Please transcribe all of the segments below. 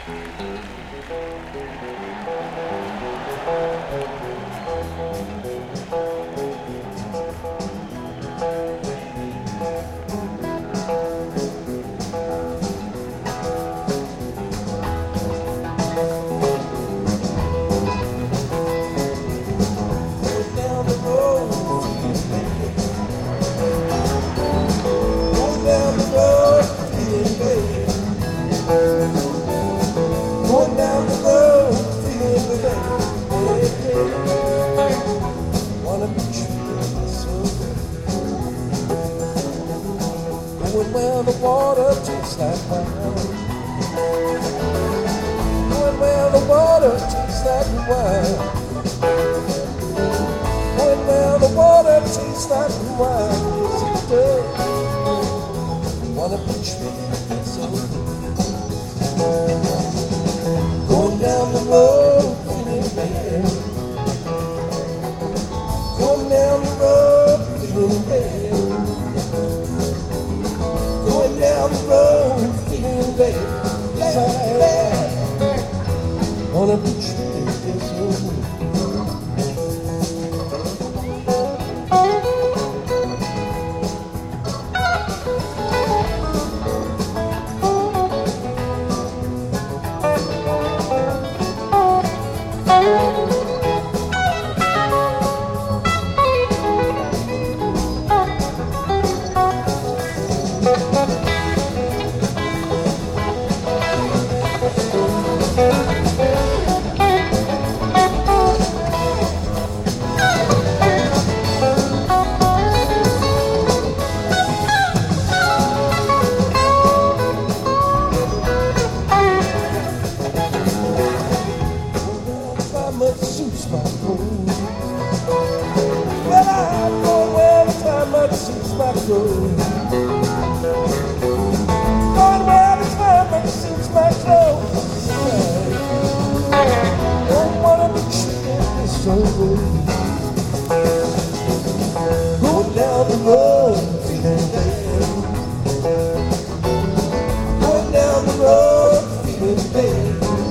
Where the water tastes like wine. Going where the water tastes like wine. Going where the water tastes like wine. Yes, it does. Wanna be treated so good. Going down the road, feeling bad. Going down the road, feeling bad. Down the road, feeling bad, bad. Wanna be treated so good. Suits my clothes. Well, I'm going where the time much suits my clothes. Going where the time much suits my clothes. Don't wanna be treated so good. Going down the road, feeling bad. Going down the road, feeling bad.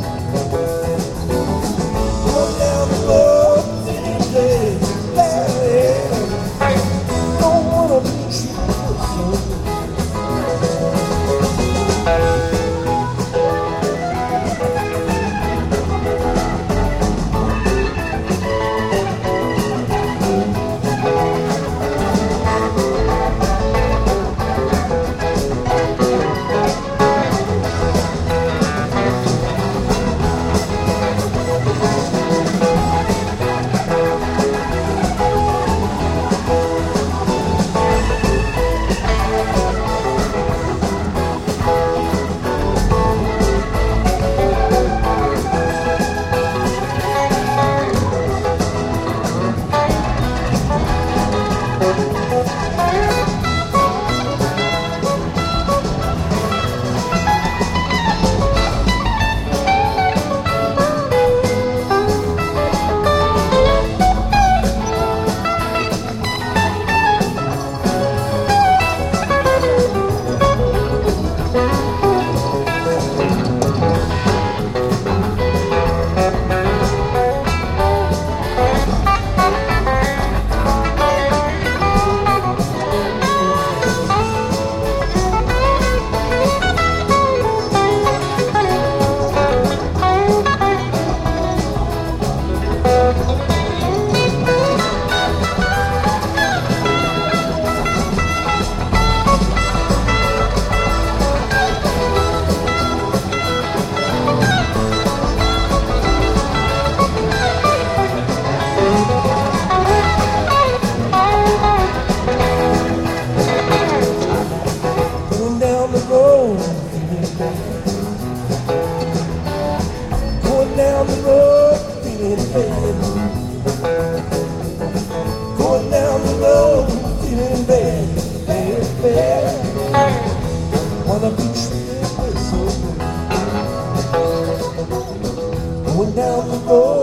Down the road, feeling bad. Going down the road, feeling bad, bad, bad. Wanna be treated so good. Going down the road.